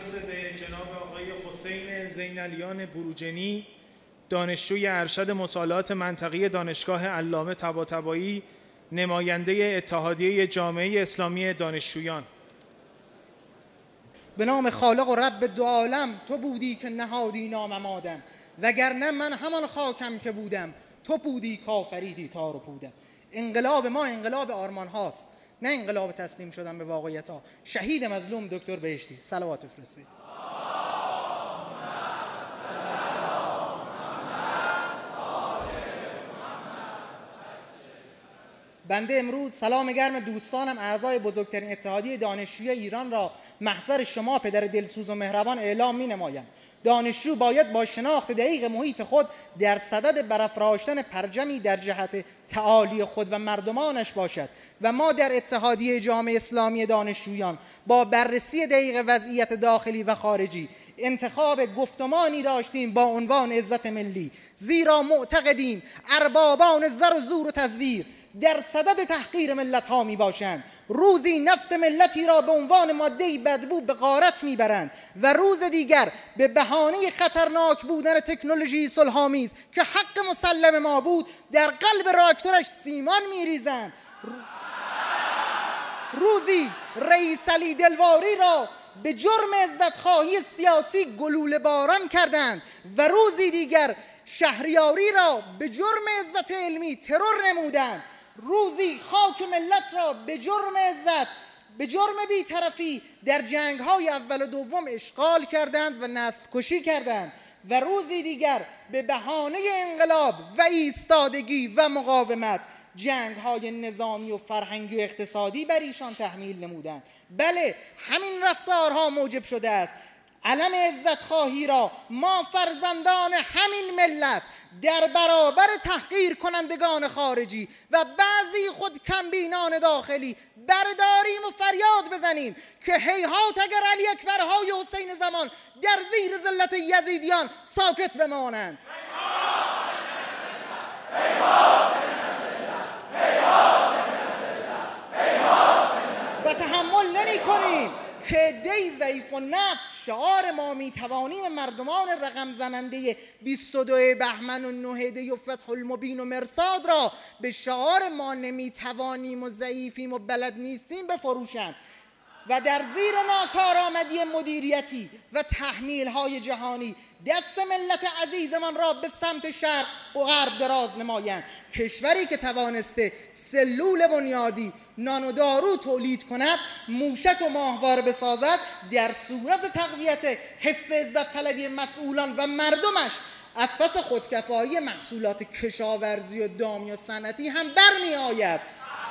میرسه به جناب آقای حسین زینالیان بروجنی، دانشجوی ارشد مطالعات منطقی دانشگاه علامه طباطبایی، نماینده اتحادیه جامعه اسلامی دانشجویان. به نام خالق و رب دو عالم، تو بودی که نهادی ناممادم، وگرنه من همان خاکم که بودم، تو بودی کافریدی تار و پودم. انقلاب ما انقلاب آرمان هاست، نه انقلاب تسلیم شدن به واقعیت ها. شهید مظلوم دکتر بهشتی، صلوات بفرستید. بنده امروز سلام گرم دوستانم اعضای بزرگترین اتحادیه دانشجوی ایران را محضر شما پدر دلسوز و مهربان اعلام می نمایم. دانشجو باید با شناخت دقیق محیط خود در صدد برافراشتن پرچمی در جهت تعالی خود و مردمانش باشد و ما در اتحادیه جامعه اسلامی دانشجویان با بررسی دقیق وضعیت داخلی و خارجی انتخاب گفتمانی داشتیم با عنوان عزت ملی، زیرا معتقدیم اربابان زر و زور و تزویر در صدد تحقیر ملت ها می باشند. روزی نفت ملتی را به عنوان ماده بدبو به غارت می برند و روز دیگر به بهانه خطرناک بودن تکنولوژی صلح‌آمیز که حق مسلم ما بود در قلب راکتورش سیمان می ریزند. روزی رئیس علی دلواری را به جرم عزتخواهی سیاسی گلوله باران کردند و روزی دیگر شهریاری را به جرم عزت علمی ترور نمودند. روزی خاک ملت را به جرم عزت، به جرم بی‌طرفی در جنگ‌های اول و دوم اشغال کردند و نسل کشی کردند و روزی دیگر به بهانه انقلاب و ایستادگی و مقاومت جنگ‌های نظامی و فرهنگی و اقتصادی بر ایشان تحمیل نمودند. بله، همین رفتارها موجب شده است علم عزتخواهی را ما فرزندان همین ملت در برابر تحقیر کنندگان خارجی و بعضی خود کمبینان داخلی برداریم و فریاد بزنیم که هیهات اگر علی اکبرهای حسین زمان در زیر ذلت یزیدیان ساکت بمانند. و تحمل نمی کنیم که دی ضعیف و نفس شعار ما می توانیم مردمان رقم زننده 22 بهمن و 9 دی و فتح المبین و مرصاد را به شعار ما نمی توانیم و ضعیفیم و بلد نیستیم بفروشند و در زیر ناکارآمدی مدیریتی و تحمیل‌های جهانی دست ملت عزیزمان را به سمت شرق و غرب دراز نمایند. کشوری که توانسته سلول بنیادی، نان و دارو تولید کند، موشک و ماهواره بسازد، در صورت تقویت حس عزت طلبی مسئولان و مردمش از پس خودکفایی محصولات کشاورزی و دامی و صنعتی هم برمی آید.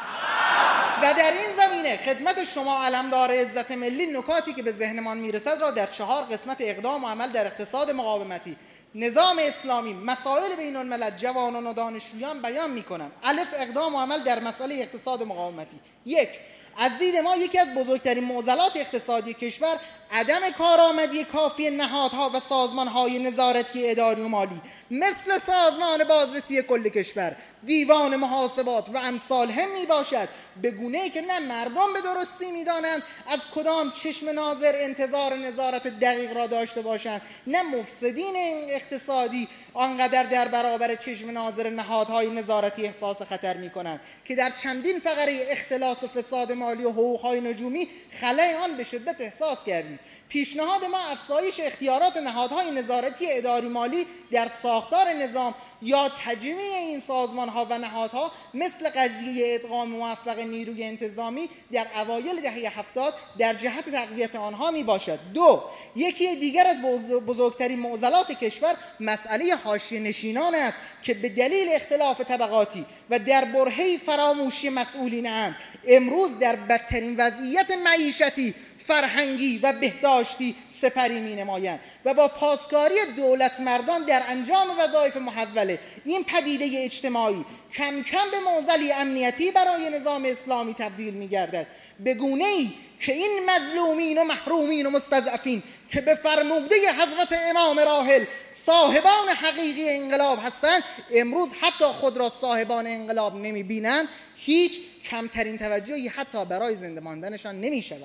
و در این زمینه خدمت شما علمدار عزت ملی نکاتی که به ذهنمان میرسد را در 4 قسمت اقدام و عمل در اقتصاد مقاومتی، نظام اسلامی، مسائل بین الملل، جوانان و دانشجویان بیان میکنم. الف، اقدام و عمل در مسئله اقتصاد مقاومتی. 1. از دید ما یکی از بزرگترین معضلات اقتصادی کشور عدم کارآمدی کافی نهادها و سازمانهای نظارتی اداری و مالی مثل سازمان بازرسی کل کشور، دیوان محاسبات و امثال هم می باشد، به گونه‌ای که نه مردم به درستی می دانند از کدام چشم ناظر انتظار نظارت دقیق را داشته باشند، نه مفسدین اقتصادی آنقدر در برابر چشم ناظر نهادهای نظارتی احساس خطر می کنند که در چندین فقره اختلاس و فساد مالی و حقوقهای نجومی خلای آن به شدت احساس کردید. پیشنهاد ما افزایش اختیارات نهادهای نظارتی اداری مالی در ساختار نظام یا تجمیع این سازمان‌ها و نهادها مثل قضیه ادغام موفق نیروی انتظامی در اوایل دهه 70 در جهت تقویت آنها می باشد. 2. یکی دیگر از بزرگترین معضلات کشور مسئله حاشیه نشینان است که به دلیل اختلاف طبقاتی و در برهه فراموشی مسئولین امر امروز در بدترین وضعیت معیشتی، فرهنگی و بهداشتی سپری می نمایند و با پاسکاری دولت مردان در انجام وظایف محوله این پدیده اجتماعی کم کم به معضلی امنیتی برای نظام اسلامی تبدیل می گردد، به گونه‌ای که این مظلومین و محرومین و مستضعفین که به فرموده حضرت امام راحل صاحبان حقیقی انقلاب هستند امروز حتی خود را صاحبان انقلاب نمی بینند، هیچ کمترین توجهی حتی برای زنده ماندنشان نمی شود.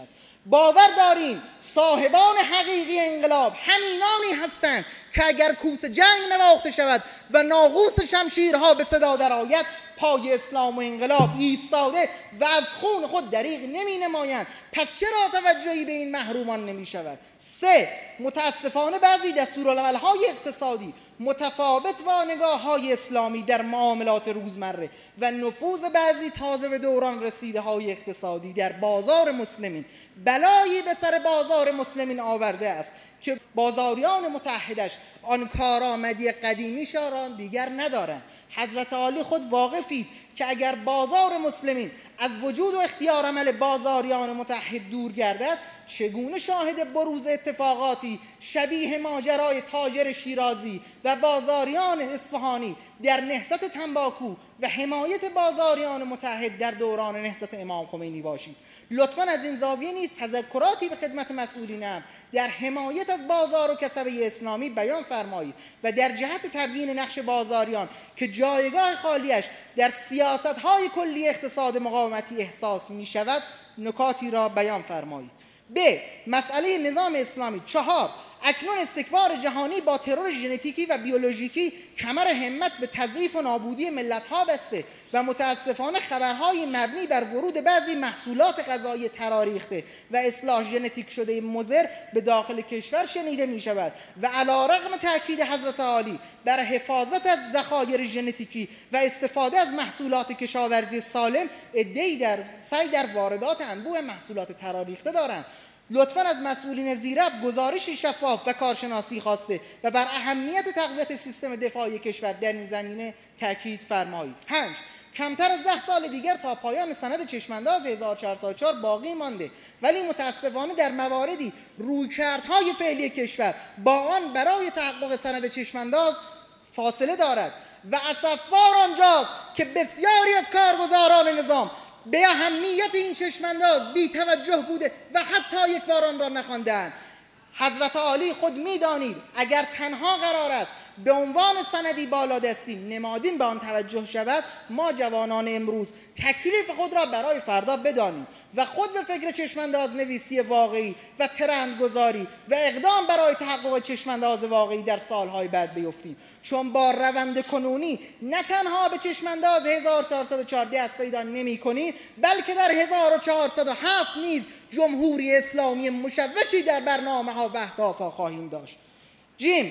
باور داریم صاحبان حقیقی انقلاب همینانی هستند که اگر کوس جنگ نواخته شود و ناقوس شمشیرها به صدا درآید، پای اسلام و انقلاب ایستاده و از خون خود دریغ نمی نمایند. پس چرا توجهی به این محرومان نمی شود؟ 3. متاسفانه بعضی دستورالعمل‌های اقتصادی متفاوت با نگاه‌های اسلامی در معاملات روزمره و نفوذ بعضی تازه به دوران رسیده های اقتصادی در بازار مسلمین بلایی به سر بازار مسلمین آورده است که بازاریان متحدش آن کارآمدی قدیمیش را دیگر ندارند. حضرت عالی خود واقفید که اگر بازار مسلمین از وجود و اختیار عمل بازاریان متحد دور گردد، چگونه شاهد بروز اتفاقاتی شبیه ماجرای تاجر شیرازی و بازاریان اصفهانی در نهضت تنباکو و حمایت بازاریان متحد در دوران نهضت امام خمینی باشید. لطفاً از این زاویه نیز تذکراتی به خدمت مسئولینم در حمایت از بازار و کسبه اسلامی بیان فرمایید و در جهت تبیین نقش بازاریان که جایگاه خالیش در سیاست‌های کلی اقتصاد مقاومتی احساس می‌شود نکاتی را بیان فرمایید. مسئله نظام اسلامی. 4. اکنون استکبار جهانی با ترور ژنتیکی و بیولوژیکی کمر همت به تضعیف و نابودی ملت‌ها بسته و متاسفانه خبرهای مبنی بر ورود بعضی محصولات غذایی تراریخته و اصلاح ژنتیک شده مضر به داخل کشور شنیده می شود و علی‌رغم تاکید حضرت عالی بر حفاظت از ذخایر ژنتیکی و استفاده از محصولات کشاورزی سالم، عده‌ای سعی در واردات انبوه محصولات تراریخته دارند. لطفاً از مسئولین زیرب گزارشی شفاف و کارشناسی خواسته و بر اهمیت تقویت سیستم دفاعی کشور در این زمینه تاکید فرمایید. 5. کمتر از 10 سال دیگر تا پایان سند چشمانداز 1404 باقی مانده، ولی متاسفانه در مواردی رویکردهای فعلی کشور با آن برای تحقق سند چشمانداز فاصله دارد و اسفبار آنجاست که بسیاری از کارگزاران نظام به اهمیت این چشمانداز بی توجه بوده و حتی یک بار آن را نخواندند. حضرت عالی خود می‌دانید اگر تنها قرار است به عنوان سندی بالادستی نمادین به آن توجه شود، ما جوانان امروز تکلیف خود را برای فردا بدانیم و خود به فکر چشمانداز نویسی واقعی و ترندگذاری و اقدام برای تحقق چشمانداز واقعی در سالهای بعد بیفتیم، چون با روند کنونی نه تنها به چشمانداز 1404 دست پیدا نمی‌کنیم، بلکه در 1407 نیز جمهوری اسلامی مشوشی در برنامه‌ها و اهداف‌ها خواهیم داشت. جیم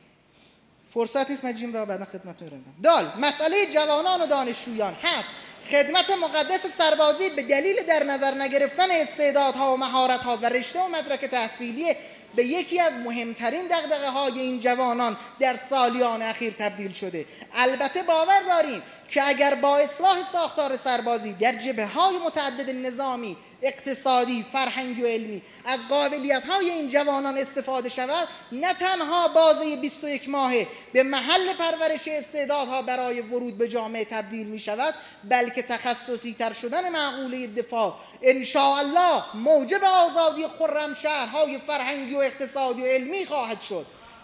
فرصت نیست من جیم را بعدا خدمتتون رسوندم. دال مسئله جوانان و دانشجویان. 7. خدمت مقدس سربازی به دلیل در نظر نگرفتن استعدادها و مهارت‌ها و رشته و مدرک تحصیلی به یکی از مهمترین دغدغه‌های این جوانان در سالیان اخیر تبدیل شده. البته باور داریم که اگر با اصلاح ساختار سربازی در جبهه‌های متعدد نظامی، اقتصادی، فرهنگی و علمی از قابلیت‌های این جوانان استفاده شود، نه تنها بازه 21 ماهه به محل پرورش استعدادها برای ورود به جامعه تبدیل می شود، بلکه تخصصی تر شدن معقوله دفاع ان شاء الله موجب آزادی خرم شهرهای فرهنگی و اقتصادی و علمی خواهد شد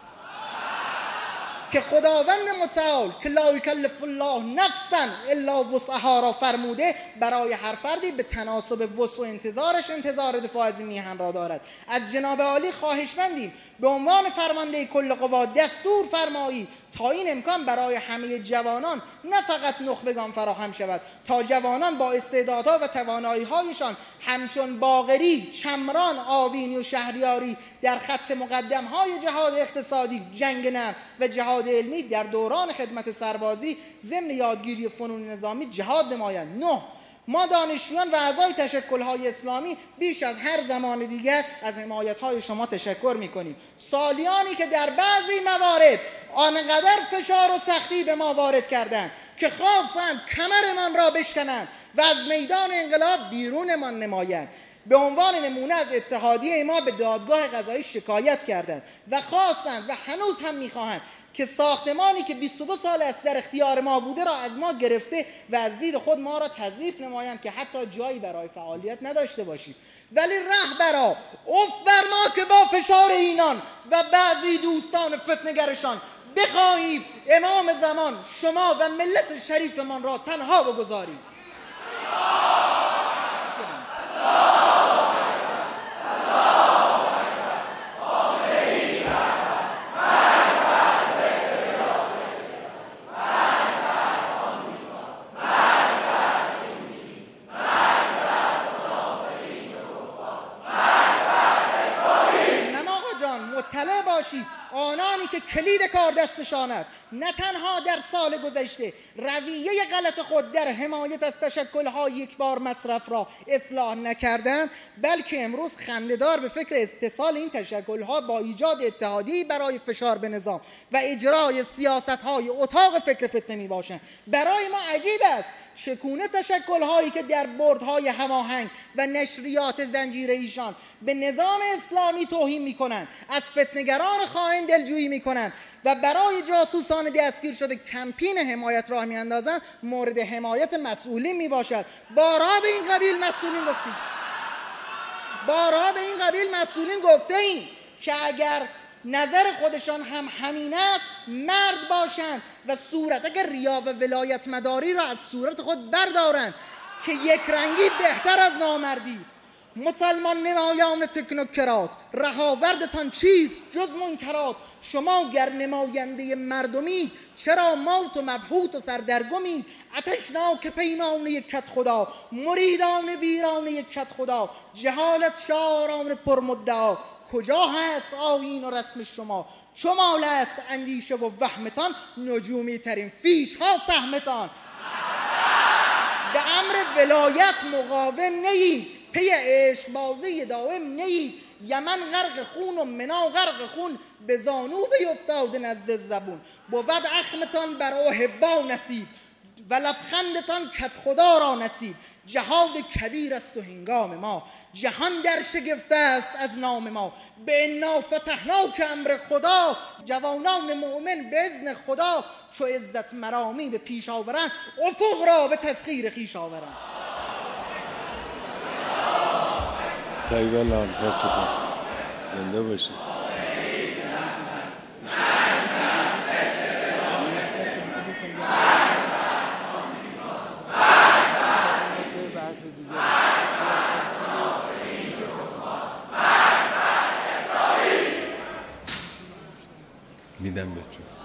که خداوند متعال که لا یکلف الله نفسا الا وسعها را فرموده برای هر فردی به تناسب وسع و انتظارش انتظار دفاع از میهن را دارد. از جناب عالی خواهشمندیم به عنوان فرمانده کل قوا دستور فرمایید تا این امکان برای همه جوانان نه فقط نخبگان فراهم شود، تا جوانان با استعدادها و توانایی‌هایشان همچون باقری، چمران، آوینی و شهریاری در خط مقدم‌های جهاد اقتصادی، جنگ نرم و جهاد علمی در دوران خدمت سربازی ضمن یادگیری فنون نظامی جهاد نمایند. 9. ما دانشجویان و اعضای تشکل‌های اسلامی بیش از هر زمان دیگر از حمایت‌های شما تشکر می‌کنیم. سالیانی که در بعضی موارد آنقدر فشار و سختی به ما وارد کردند که خواستند کمرمان را بشکنند و از میدان انقلاب بیرونمان نمایند. به عنوان نمونه از اتحادیه ما به دادگاه قضایی شکایت کردند و خواستند و هنوز هم می‌خواهند که ساختمانی که 22 سال است در اختیار ما بوده را از ما گرفته و از دید خود ما را تضعیف نمایند که حتی جایی برای فعالیت نداشته باشیم. ولی رهبرا اف بر ما که با فشار اینان و بعضی دوستان فتنه‌گرشان بخواهیم امام زمان شما و ملت شریفمان را تنها بگذاریم. مطلع باشید آنانی که کلید کار دستشان است نه تنها در سال گذشته رویه غلط خود در حمایت از تشکل‌های یک بار مصرف را اصلاح نکردند، بلکه امروز خنده‌دار به فکر اتصال این تشکل‌ها با ایجاد اتحادیه‌ای برای فشار به نظام و اجرای سیاست‌های اتاق فکر فتنه میباشند. برای ما عجیب است چگونه تشکل‌هایی که در بردهای هماهنگ و نشریات زنجیره ایشان به نظام اسلامی توهین می‌کنند، از فتنه‌گران خائن دلجویی می‌کنند و برای جاسوسان دستگیر شده کمپین حمایت راه می‌اندازند، مورد حمایت مسئولین میباشد. بارها به این قبیل مسئولین گفتیم که اگر نظر خودشان هم همین است مرد باشند و صورتک ریا و ولایت مداری را از صورت خود بردارند که یک رنگی بهتر از نامردی است. مسلمان نمایان تکنوکرات، رهاوردتان چیست جز منکرات؟ شما گر نماینده مردمید چرا مات و مبهوت و سردرگمید؟ آتشناک پیمانه کت خدا، مریدان ویرانه کت خدا، جهالت شعاران پرمدعا، کجا هست آیین و رسم شما؟ شمال است اندیشه و وهمتان، نجومی ترین فیش ها سهمتان. به امر ولایت مقاوم نید، پی عشق بازی دائم نید. یمن غرق خون و منا غرق خون، به زانو بیفتاده نزد زبون. بود اخمتان بر احبا نصیب و لبخندتان کت خدا را نصیب. جهاد کبیر است و هنگام ما، جهان در شگفته است از نام ما. به انا فتحنا که امر خدا، جوانان مؤمن به اذن خدا. چو عزت مرامی به پیش آورند، افق را به تسخیر خویش آورند. طیب الانفاستون زنده باشید. میدم بهتون.